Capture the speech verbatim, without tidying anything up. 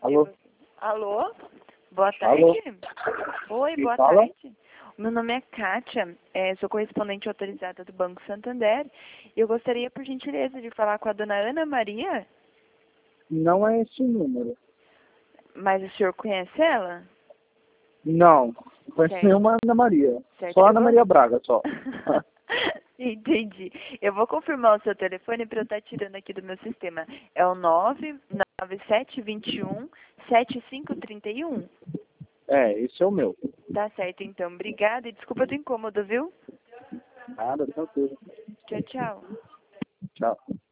Alô? Alô? Boa Alô? tarde. Oi, Quem boa fala? tarde. Meu nome é Kátia, é, sou correspondente autorizada do Banco Santander. E eu gostaria, por gentileza, de falar com a dona Ana Maria. Não é esse o número. Mas o senhor conhece ela? Não. Não conheço Certo. nenhuma Ana Maria. Certo. Só Eu Ana vou- Maria Braga, só. Entendi. Eu vou confirmar o seu telefone para eu estar tirando aqui do meu sistema. É o nove nove sete dois um sete cinco três um. É, esse é o meu. Tá certo, então. Obrigada e desculpa do incômodo, viu? Nada, tranquilo. Tchau, tchau. Tchau.